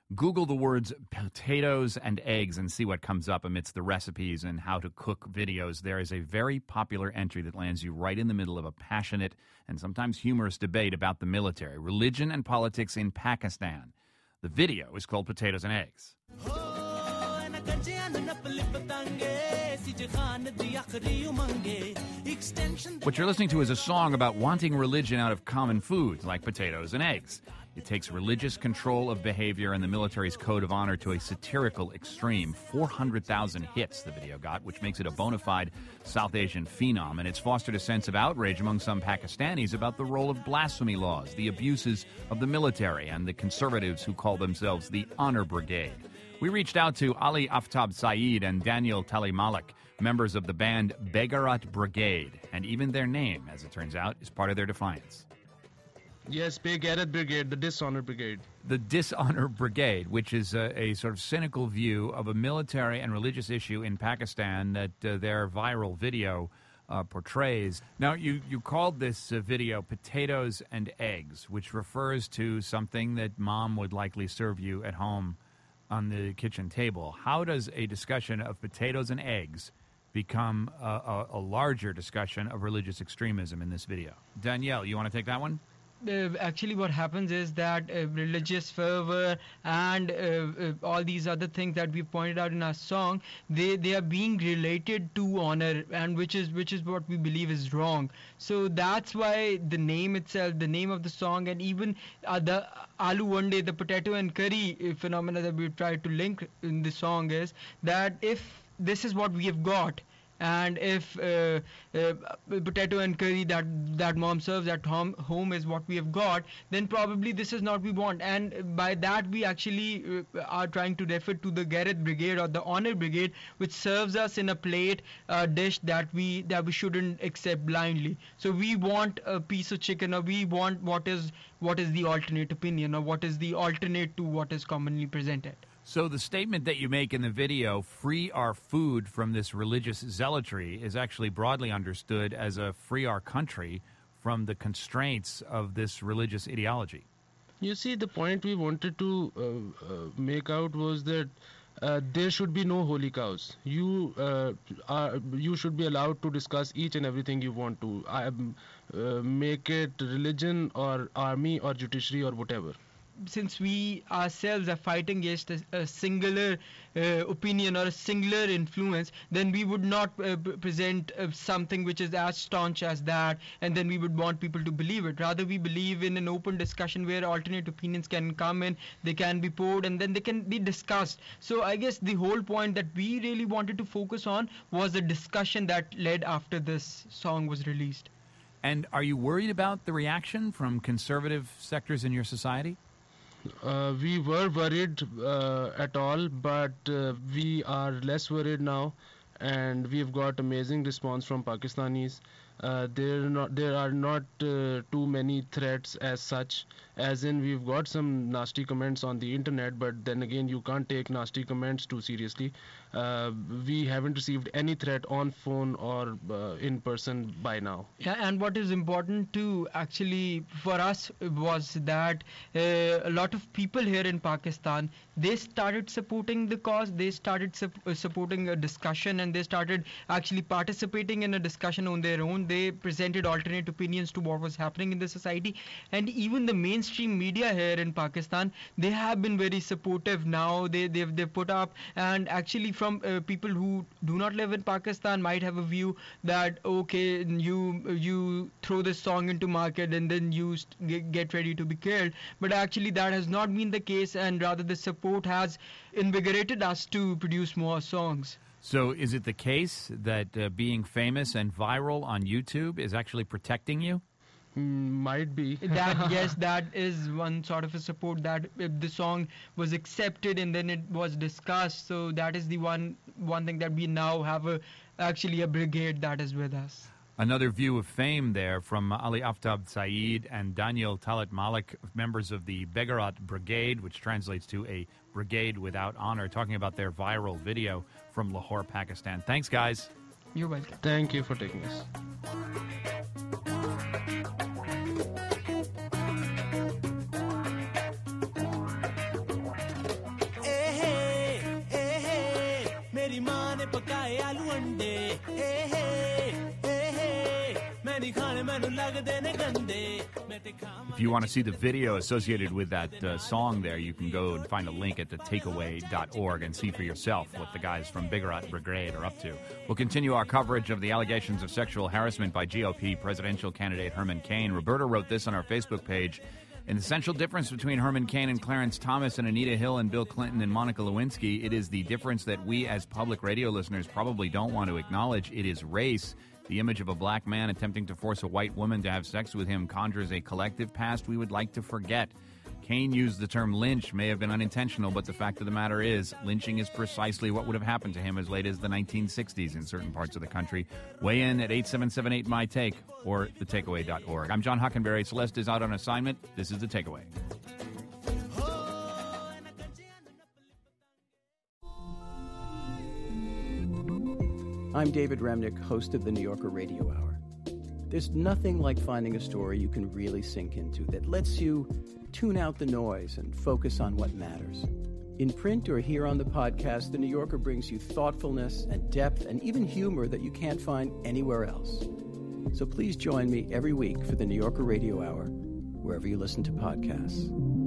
Google the words potatoes and eggs and see what comes up amidst the recipes and how to cook videos. There is a very popular entry that lands you right in the middle of a passionate and sometimes humorous debate about the military, religion, and politics in Pakistan. The video is called Potatoes and Eggs. What you're listening to is a song about wanting religion out of common foods like potatoes and eggs. It takes religious control of behavior and the military's code of honor to a satirical extreme. 400,000 hits the video got, which makes it a bona fide South Asian phenom, and it's fostered a sense of outrage among some Pakistanis about the role of blasphemy laws, the abuses of the military, and the conservatives who call themselves the Honor Brigade. We reached out to Ali Aftab Saeed and Daniel Tali Malik, members of the band Begarat Brigade, and even their name, as it turns out, is part of their defiance. Yes, Begarat Brigade, the Dishonor Brigade. The Dishonor Brigade, which is a sort of cynical view of a military and religious issue in Pakistan that their viral video portrays. Now, you called this video Potatoes and Eggs, which refers to something that Mom would likely serve you at home on the kitchen table. How does a discussion of potatoes and eggs become a larger discussion of religious extremism in this video? Danielle, you want to take that one? Actually, what happens is that religious fervor and all these other things that we pointed out in our song, they are being related to honor, and which is what we believe is wrong. So that's why the name itself, the name of the song, and even the Aloo Vande, the potato and curry phenomena that we try to link in the song is that if this is what we have got, and if potato and curry that mom serves at home is what we have got, then probably this is not what we want. And by that we actually are trying to refer to the Gareth Brigade or the Honor Brigade, which serves us in a plate dish that we shouldn't accept blindly. So we want a piece of chicken, or we want what is the alternate opinion, or what is the alternate to what is commonly presented. So the statement that you make in the video, free our food from this religious zealotry, is actually broadly understood as a free our country from the constraints of this religious ideology. You see, the point we wanted to make out was that there should be no holy cows. You should be allowed to discuss each and everything you want to. Make it religion or army or judiciary or whatever. Since we ourselves are fighting against a singular opinion or a singular influence, then we would not present something which is as staunch as that, and then we would want people to believe it. Rather, we believe in an open discussion where alternate opinions can come in, they can be poured, and then they can be discussed. So I guess the whole point that we really wanted to focus on was the discussion that led after this song was released. And are you worried about the reaction from conservative sectors in your society? We were worried at all, but we are less worried now, and we've got amazing response from Pakistanis. There are not too many threats as such, as in we've got some nasty comments on the internet, but then again you can't take nasty comments too seriously. We haven't received any threat on phone or in person by now. Yeah, and what is important to actually for us was that a lot of people here in Pakistan, they started supporting the cause, they started supporting a discussion, and they started actually participating in a discussion on their own. They presented alternate opinions to what was happening in the society, and even the mainstream media here in Pakistan, they have been very supportive now. They've put up, and actually from people who do not live in Pakistan might have a view that okay, you throw this song into market and then you get ready to be killed, but actually that has not been the case, and rather the support has invigorated us to produce more songs. So is it the case that being famous and viral on YouTube is actually protecting you? Might be. Yes, that is one sort of a support, that if the song was accepted and then it was discussed, so that is the one thing that we now have actually a brigade that is with us. Another view of fame there from Ali Aftab Saeed and Daniel Talat Malik, members of the Begarat Brigade, which translates to a brigade without honor, talking about their viral video from Lahore, Pakistan. Thanks, guys. You're welcome. Thank you for taking us. If you want to see the video associated with that song there, you can go and find a link at thetakeaway.org and see for yourself what the guys from Biggerot Brigade are up to. We'll continue our coverage of the allegations of sexual harassment by GOP presidential candidate Herman Cain. Roberta wrote this on our Facebook page. An essential difference between Herman Cain and Clarence Thomas and Anita Hill and Bill Clinton and Monica Lewinsky, it is the difference that we as public radio listeners probably don't want to acknowledge. It is race. The image of a black man attempting to force a white woman to have sex with him conjures a collective past we would like to forget. Cain used the term lynch, may have been unintentional, but the fact of the matter is, lynching is precisely what would have happened to him as late as the 1960s in certain parts of the country. Weigh in at 877-8-MY-TAKE or thetakeaway.org. I'm John Hockenberry. Celeste is out on assignment. This is The Takeaway. I'm David Remnick, host of the New Yorker Radio Hour. There's nothing like finding a story you can really sink into that lets you tune out the noise and focus on what matters. In print or here on the podcast, The New Yorker brings you thoughtfulness and depth and even humor that you can't find anywhere else. So please join me every week for the New Yorker Radio Hour, wherever you listen to podcasts.